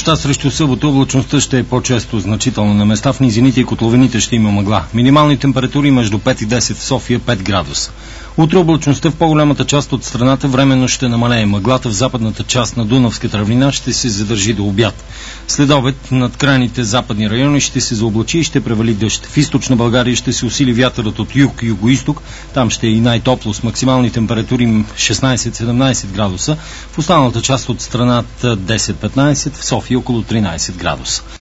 Срещу събота облачността ще е по-често значително на места. В низините и котловините ще има мъгла. Минимални температури между 5 и 10 в София, 5 градуса. Утре облачността в по-голямата част от страната временно ще намалее. Мъглата в западната част на Дунавската равнина ще се задържи до обяд. След обед над крайните западни райони ще се заоблачи и ще превали дъжд. В източна България ще се усили вятърът от юг и югоизток. Там ще е и най-топло с максимални температури 16-17 градуса. В останалата част от страната 10-15, в София около 13 градуса.